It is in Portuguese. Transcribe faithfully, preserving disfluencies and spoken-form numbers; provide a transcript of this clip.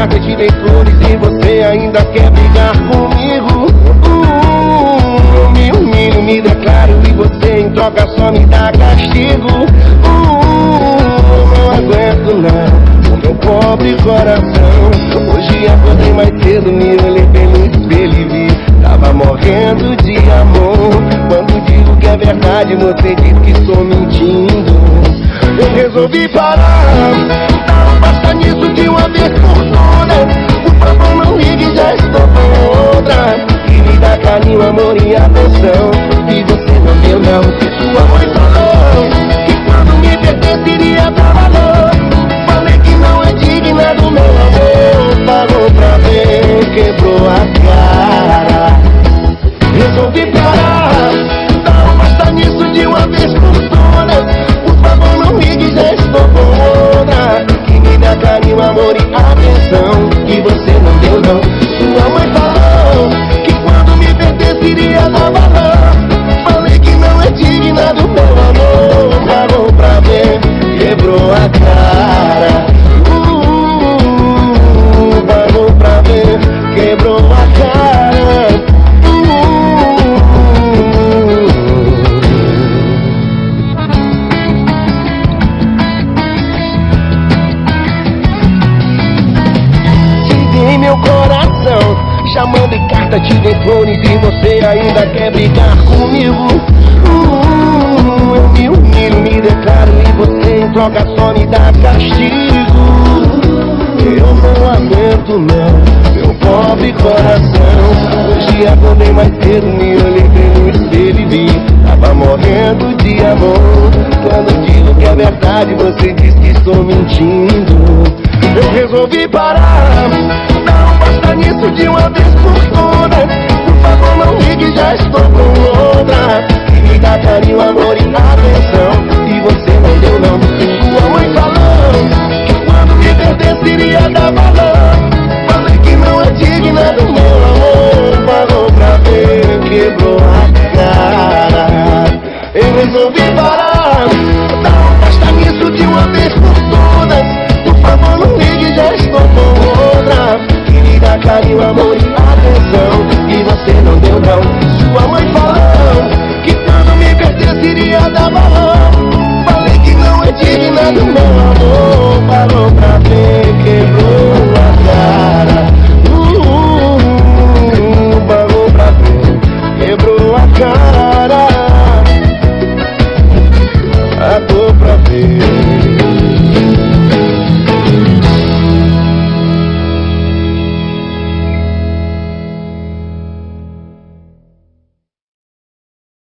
carta, te dei flores e você ainda quer brigar comigo. uh, Eu me humilho, me declaro e você em troca só me dá castigo. uh, Não aguento não, o meu pobre coração. Hoje acordei mais cedo, me olhei pelo espelho e vi, tava morrendo de amor. Quando digo que é verdade, você diz que estou mentindo. Eu resolvi parar, não basta nisso de uma vez por todas. Por favor não ligue, já estou com outra que me dá carinho, amor e atenção, e você não deu não. Sua mãe falou que quando me perder iria dar valor. Falei que não é digna do meu amor. Falou pra ver, quebrou a cara. Resolvi parar, não basta nisso de uma vez por todas. Por favor não ligue, já estou com outra que me dá carinho, amor e atenção, e você não deu não. Sua mãe falou que quando me perdesse iria dar valor. Falei que não é digna do meu amor. Falou pra ver, quebrou a cara. uh, Falou pra ver, quebrou a cara. Meu coração, chamando em carta, te dei flores e você ainda quer brigar comigo. uh, Eu me humilho, me declaro e você em troca só me dá castigo. Eu não aguento não, meu pobre coração. Hoje acordei mais cedo, me olhei pelo espelho e vi, tava morrendo de amor. Quando digo que é verdade, você diz que estou mentindo. Eu resolvi parar, não basta nisso de uma vez por todas. Por favor não ligue, já estou com outra que me dá carinho, amor e atenção, e você não deu não. Sua mãe falou que quando me perdesse iria dar valor. Falei que não é digna do meu amor. Falou pra ver, quebrou a cara. Eu resolvi parar, não basta nisso de uma vez por todas. Por favor não ligue, já estou com outra que me dá carinho, amor